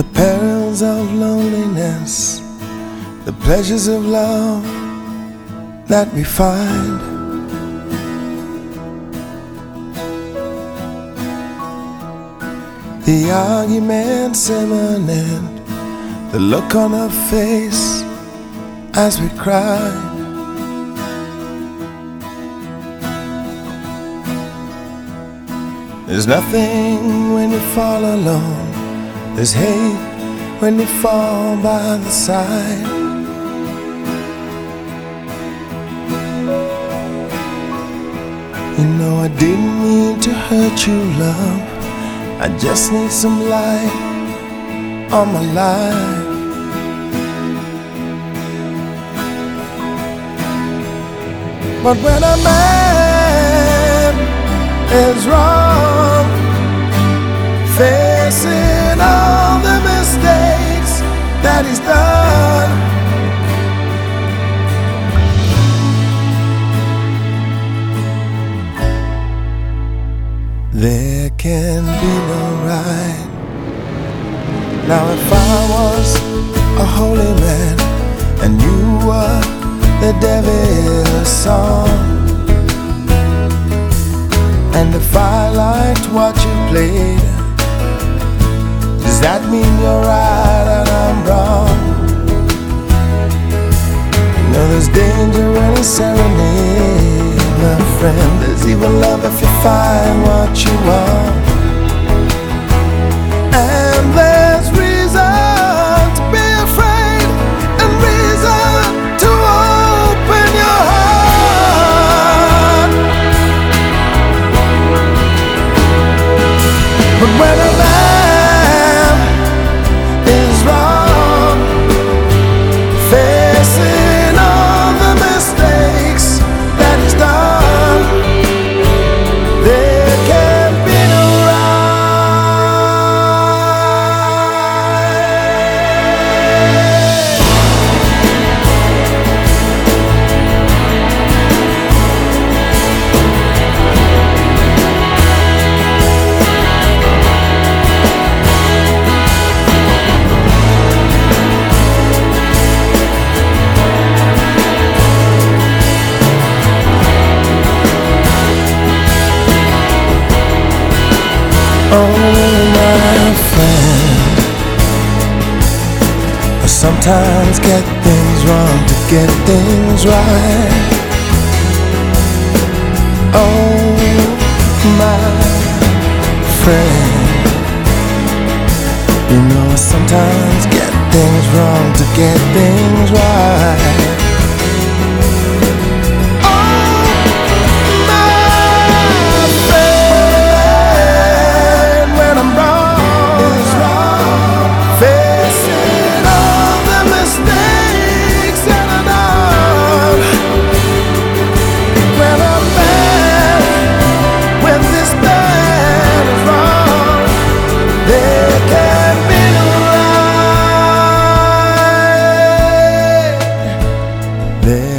The perils of loneliness, the pleasures of love that we find. The arguments imminent, the look on her face as we cried. There's nothing when you fall alone, there's hate when you fall by the side. You know I didn't mean to hurt you, love, I just need some light on my life. But when a man is wrong, facing all the mistakes that he's done, there can be no right. Now if I was a holy man and you were the devil's song, and if I liked what you played, does that mean you're right and I'm wrong? You know there's danger in a serenade, my friend. There's even love if you find what you want. And there's reason to be afraid and reason to open your heart. But when a man is wrong, facing all the mistakes that he's done, there can be no oh, my friend, I sometimes get things wrong to get things right. Oh, my friend, you know I sometimes get things wrong to get things right. There